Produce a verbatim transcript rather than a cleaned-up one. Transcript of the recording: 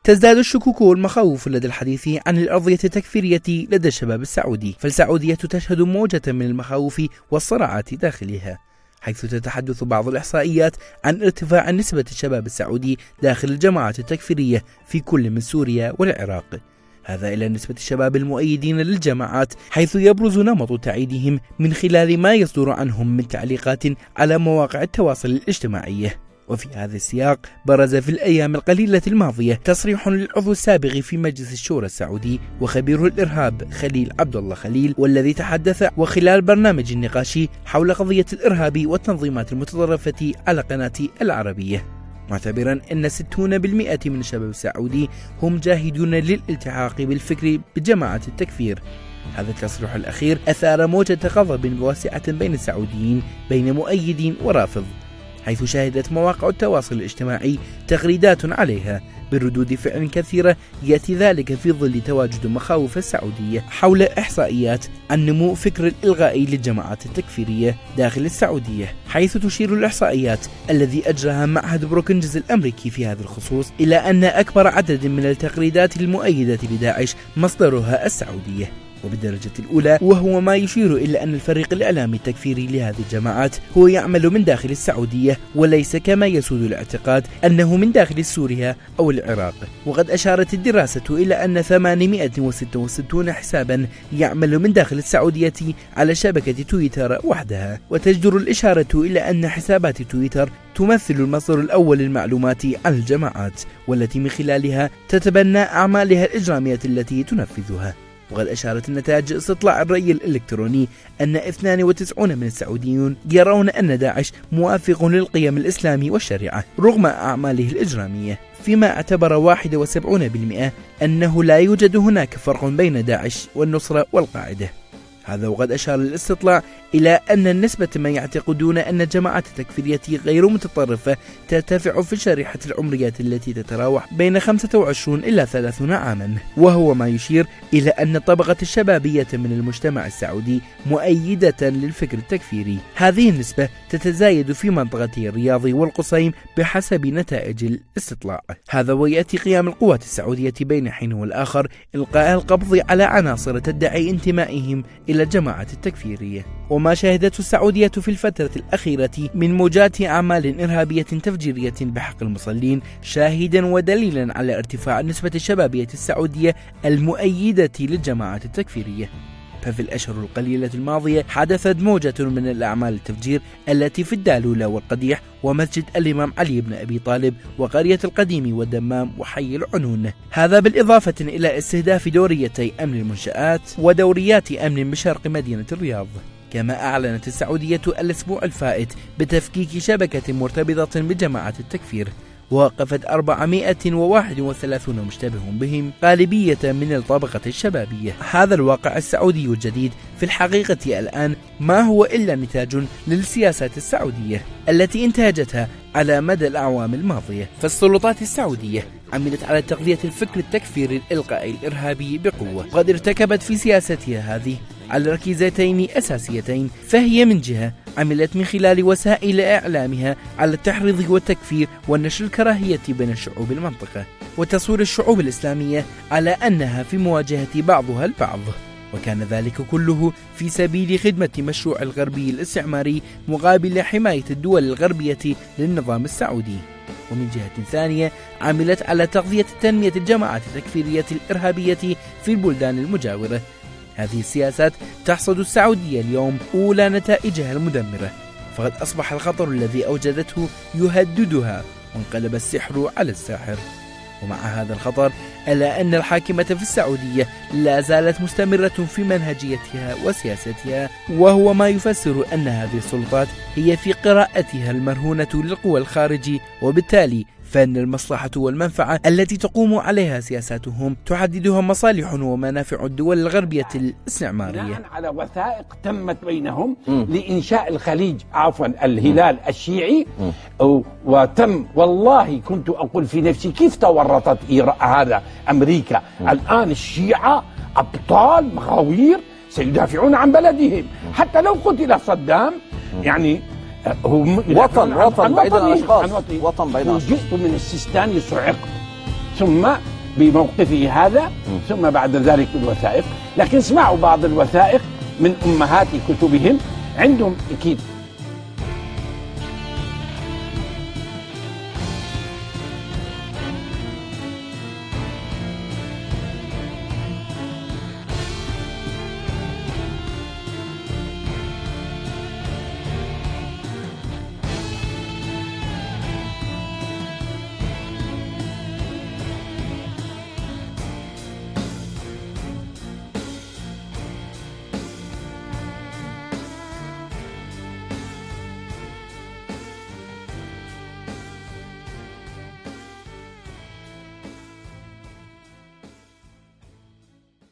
تزداد الشكوك والمخاوف لدى الحديث عن الأرضية التكفيرية لدى الشباب السعودي، فالسعودية تشهد موجة من المخاوف والصراعات داخلها، حيث تتحدث بعض الإحصائيات عن ارتفاع نسبة الشباب السعودي داخل الجماعات التكفيرية في كل من سوريا والعراق، هذا إلى نسبة الشباب المؤيدين للجماعات، حيث يبرز نمط تأييدهم من خلال ما يصدر عنهم من تعليقات على مواقع التواصل الاجتماعي. وفي هذا السياق برز في الأيام القليلة الماضية تصريح للعضو السابق في مجلس الشورى السعودي وخبير الإرهاب خليل عبد الله خليل، والذي تحدث وخلال برنامج نقاشي حول قضية الإرهاب والتنظيمات المتطرفة على قناة العربية، معتبرا أن ستين بالمئة من الشباب السعودي هم جاهدون للالتحاق بالفكر بجماعة التكفير. هذا التصريح الأخير أثار موجة غضب واسعة بين السعوديين بين مؤيدين ورافض، حيث شهدت مواقع التواصل الاجتماعي تغريدات عليها بردود فعل كثيرة، يأتي ذلك في ظل تواجد مخاوف السعودية حول إحصائيات عن نمو فكر الإلغاء للجماعات التكفيرية داخل السعودية، حيث تشير الإحصائيات الذي أجراها معهد بروكنجز الأمريكي في هذا الخصوص إلى أن أكبر عدد من التغريدات المؤيدة لداعش مصدرها السعودية وبالدرجة الأولى، وهو ما يشير إلى أن الفريق الإعلامي التكفيري لهذه الجماعات هو يعمل من داخل السعودية وليس كما يسود الاعتقاد أنه من داخل سوريا أو العراق. وقد أشارت الدراسة إلى أن ثمانمئة وستة وستين حسابا يعمل من داخل السعودية على شبكة تويتر وحدها، وتجدر الإشارة إلى أن حسابات تويتر تمثل المصدر الأول للمعلومات عن الجماعات، والتي من خلالها تتبنى أعمالها الإجرامية التي تنفذها. وقد أشارت النتائج استطلاع الرأي الإلكتروني أن اثنين وتسعين من السعوديون يرون أن داعش موافق للقيم الإسلامي والشريعة رغم أعماله الإجرامية، فيما اعتبر واحد وسبعين بالمئة أنه لا يوجد هناك فرق بين داعش والنصرة والقاعدة. هذا وقد أشار الاستطلاع إلى أن النسبة من يعتقدون أن الجماعات التكفيرية غير متطرفة ترتفع في الشريحة العمرية التي تتراوح بين خمسة وعشرين إلى ثلاثين عاما، وهو ما يشير إلى أن الطبقة الشبابية من المجتمع السعودي مؤيدة للفكر التكفيري. هذه النسبة تتزايد في منطقة الرياض والقصيم بحسب نتائج الاستطلاع. هذا ويأتي قيام القوات السعودية بين حين والآخر إلقاء القبض على عناصر تدعي انتمائهم إلى الجماعة التكفيرية. وما شهدته السعودية في الفترة الأخيرة من موجات أعمال إرهابية تفجيرية بحق المصلين شاهدا ودليلا على ارتفاع نسبة الشبابية السعودية المؤيدة للجماعة التكفيرية. ففي الأشهر القليلة الماضية حدثت موجة من الأعمال التفجير التي في الدالولة والقديح ومسجد الإمام علي بن أبي طالب وقرية القديم والدمام وحي العنون، هذا بالإضافة إلى استهداف دوريتي أمن المنشآت ودوريات أمن بشرق مدينة الرياض. كما أعلنت السعودية الأسبوع الفائت بتفكيك شبكة مرتبطة بجماعة التكفير، ووقفت أربعمئة وواحد وثلاثين مشتبه بهم غالبية من الطبقة الشبابية. هذا الواقع السعودي الجديد في الحقيقة الآن ما هو إلا نتاج للسياسات السعودية التي انتهجتها على مدى الأعوام الماضية. فالسلطات السعودية عملت على تغذية الفكر التكفيري الإلقائي الإرهابي بقوة، وقد ارتكبت في سياستها هذه على ركيزتين أساسيتين، فهي من جهة عملت من خلال وسائل إعلامها على التحريض والتكفير ونشر الكراهية بين الشعوب المنطقة وتصوير الشعوب الإسلامية على أنها في مواجهة بعضها البعض، وكان ذلك كله في سبيل خدمة مشروع الغربي الاستعماري مقابل حماية الدول الغربية للنظام السعودي. ومن جهة ثانية عملت على تغذية تنمية الجماعات التكفيرية الإرهابية في البلدان المجاورة. هذه السياسات تحصد السعودية اليوم أولى نتائجها المدمرة، فقد أصبح الخطر الذي أوجدته يهددها وانقلب السحر على الساحر. ومع هذا الخطر ألا أن الحاكمة في السعودية لا زالت مستمرة في منهجيتها وسياستها، وهو ما يفسر أن هذه السلطات هي في قراءتها المرهونة للقوى الخارجي، وبالتالي فإن المصلحة والمنفعة التي تقوم عليها سياساتهم تحددها مصالح ومنافع الدول الغربية الاستعمارية. على وثائق تمت بينهم م. لإنشاء الخليج عفوا الهلال م. الشيعي م. وتم، والله كنت أقول في نفسي كيف تورطت هذا أمريكا م. الآن الشيعة أبطال مغاوير سيدافعون عن بلدهم م. حتى لو قتل صدام م. يعني هو وطن وطن بعيد عن الاشخاص، وطن بعيد عن الاشخاص. جئت من السيستان صعقت، ثم بموقفه هذا، ثم بعد ذلك الوثائق. لكن اسمعوا بعض الوثائق من أمهات كتبهم، عندهم أكيد